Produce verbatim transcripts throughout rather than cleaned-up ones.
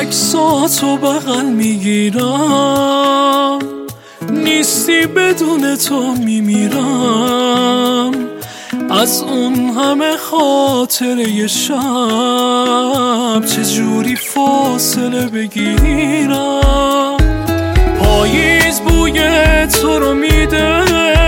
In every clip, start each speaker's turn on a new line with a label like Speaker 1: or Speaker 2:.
Speaker 1: عکساتو بغل میگیرم، نیستی بدون تو میمیرم. از اون همه خاطره شب چجوری فاصله بگیرم. پاییز بوی تو رو میده،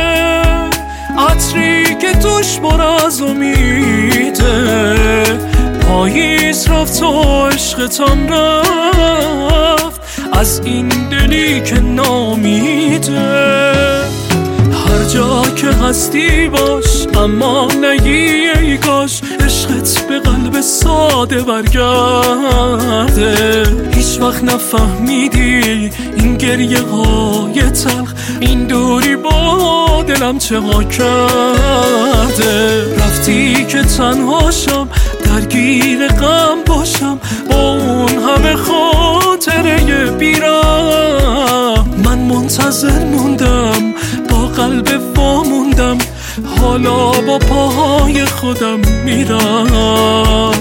Speaker 1: عطری که توش پر از امیده. پاییز رفت و عشقتم رفت، از این دلی که نامیده. هر جا که هستی باش، اما نگی ای کاش عشقت به قلب ساده برگرده. هیچ وقت نفهمیدی این گریه های تلخ، این دوری با دلم چه ها کرده. رفتی که تنها شم، درگیر غم باشم، با اون همه خاطره بیرم. من منتظر موندم، با قلب واموندم، حالا با پاهای خودم میرم.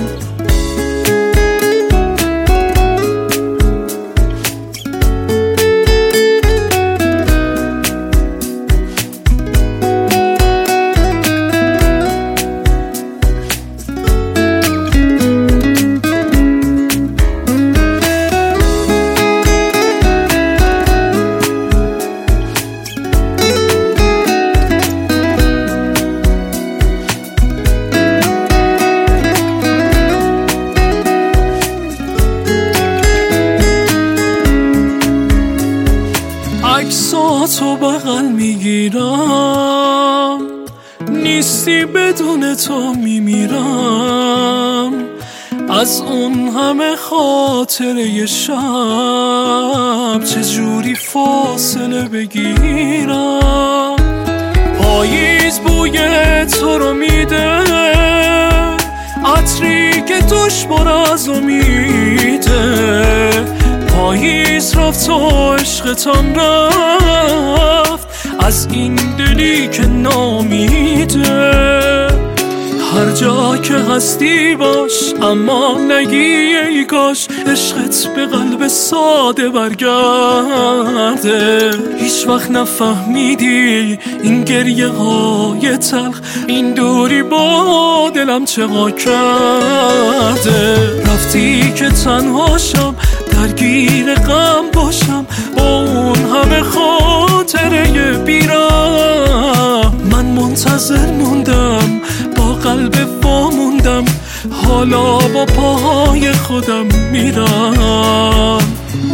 Speaker 1: عکساتو بغل میگیرم، نیستی بدون تو میمیرم. از اون همه خاطره شب چجوری فاصله بگیرم. پاییز بوی تو رو میده، عطری که توش پر از امیده. پاییز رفت و عشقتم رفت، از این دلی که نامیده. هر جا که هستی باش، اما نگی ای کاش عشقت به قلب ساده برگرده. هیچ وقت نفهمیدی این گریه های تلخ، این دوری با دلم چه ها کرده. رفتی که تنها شم، درگیر غم باشم، با اون همه خاطره بیرم. من منتظر موندم، با قلب واموندم، حالا با پاهای خودم میرم.